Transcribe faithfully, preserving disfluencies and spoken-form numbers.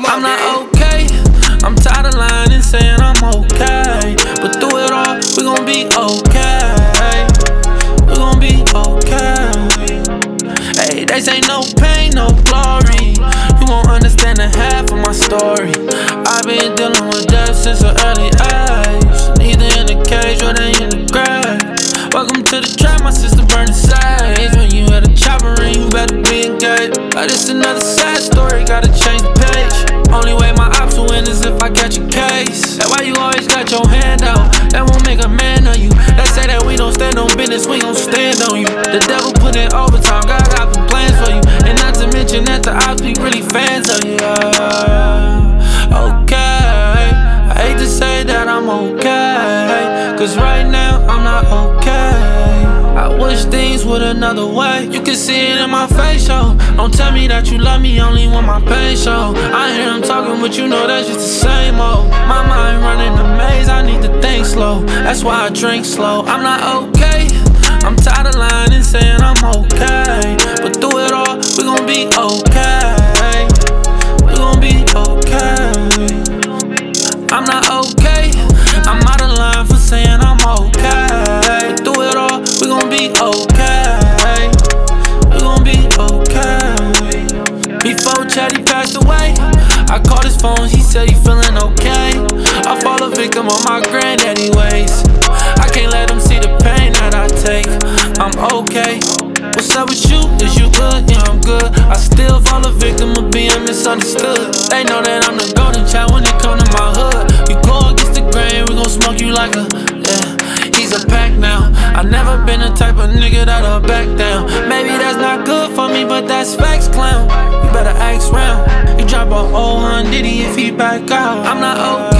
I'm not okay. I'm tired of lying and saying I'm okay. But through it all, we gon' be okay. We gon' be okay. Hey, they say no pain, no glory. You won't understand the half of my story. I've been dealing with death since an early age. Neither in the cage or they in the grave. Welcome to the trap, my sister burning sage. When you had a chopper ring, you better be engaged. But it's another sad story, gotta change the page. Only way my ops will win is if I catch a case. That's why you always got your hand out. That won't make a man of you. They say that we don't stand on business, we gon' stand on you. The devil put in overtime, God got some plans for you. And not to mention that the ops be really fans of you. Okay, I hate to say that I'm okay, cause right now I'm not okay. I wish things would another way. You can see it in my face, yo. Don't tell me that you love me only when my pain show. I hear them talking, but you know that's just the same old. My mind running a maze, I need to think slow. That's why I drink slow. I'm not okay. I'm tired of lying and saying I'm okay. But through it all, we gon' be okay. We gon' be okay. I'm not okay. I'm out of line for saying I'm okay. But through it all, we gon' be okay. We gon' be okay. Before Chatty passed away, I called his phone, he said he feeling okay. I fall a victim of my granddaddy ways. I can't let him see the pain that I take. I'm okay. What's up with you? Is you good? Yeah, I'm good. I still fall a victim of being misunderstood. They know that I'm the golden child when it come to my hood. You go against the grain, we gon' smoke you like a, yeah. He's a pack now. I never been the type of nigga that'll back down. Maybe that's not good for me, but that's facts, clown. You better ask round. You drop a old hun Diddy if he back out. I'm not okay.